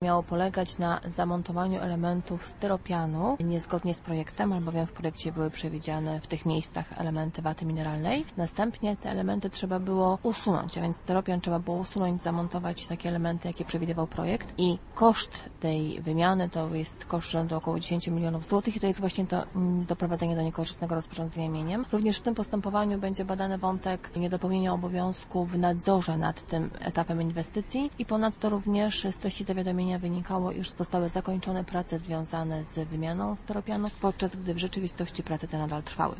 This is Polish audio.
miało polegać na zamontowaniu elementów styropianu niezgodnie z projektem, albowiem w projekcie były przewidziane w tych miejscach elementy waty mineralnej. Następnie te elementy trzeba było usunąć, a więc styropian trzeba było usunąć, zamontować takie elementy, jakie przewidywał projekt i koszt tej wymiany to jest koszt rzędu około 10 milionów złotych i to jest właśnie to doprowadzenie do niekorzystnego rozporządzenia mieniem. Również w tym postępowaniu będzie badany wątek niedopełnienia obowiązku w nadzorze nad tym etapem inwestycji i ponadto również z treści zawiadomienia wynikało, iż zostały zakończone prace związane z wymianą styropianu, podczas gdy w rzeczywistości prace te nadal trwały.